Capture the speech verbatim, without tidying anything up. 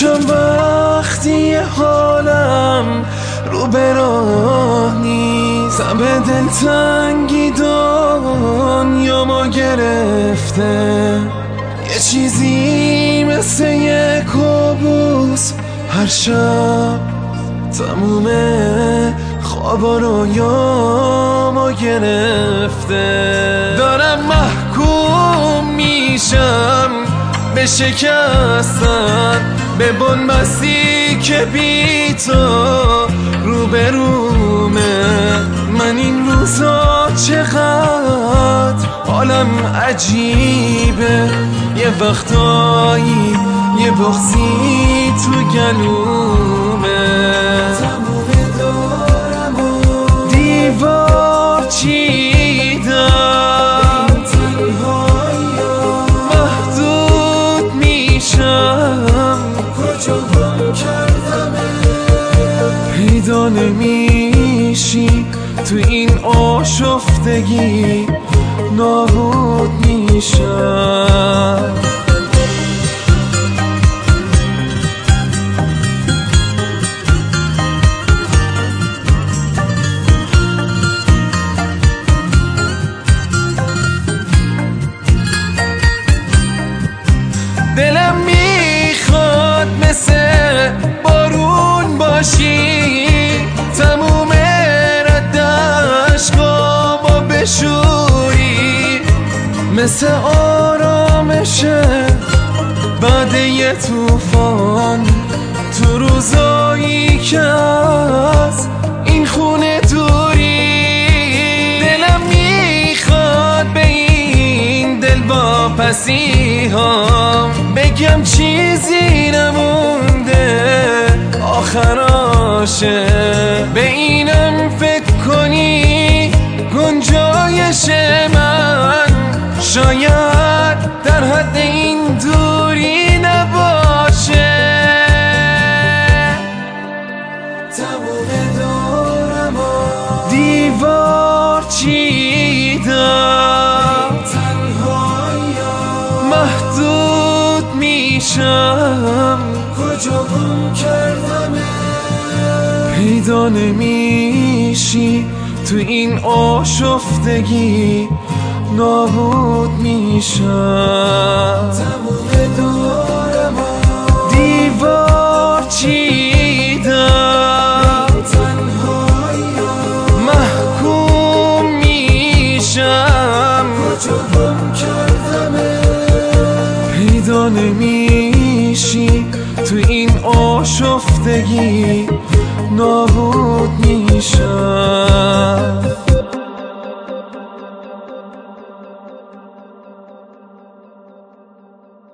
میشم وقتی حالم رو به راه نیست. به دلتنگی دنیا ما گرفته، یه چیزی مثل یه کابوس هر شب تمومه خوابا رویامو گرفته. دارم محکوم میشم به شکستن، به بنبستی که بی تو روبرومه. من این روزا چقدر حالم عجیبه، یه وقتایی یه بغضی تو گلومه. تموم دارم و دیوار چیدم، محدود میشم کجا گم کردمه. پیدا نمیشی تو این آشفتگی، نابود میشم. دلم میخواد مثل بارون باشی، تموم رد عشقامو بشوری. مثل آرامش بعد یه توفان، تو روزایی که از این خونه دوری. دلم میخواد به این دل واپسی ها بگم چیزی نمونده آخراشه. به اینم فکر کنی گنجایش من شاید در حد این دوری نباشه. تموم دارم و دیوار چیدم، محدود میشم کجا گم کردمه. پیدا نمیشی تو این آشفتگی، نابود میشم. تموم دارم و دیوار چیدم، محکوم میشم کجا گم کردمه. پیدا نمیشی تو این آشفتگی، نابود میشم.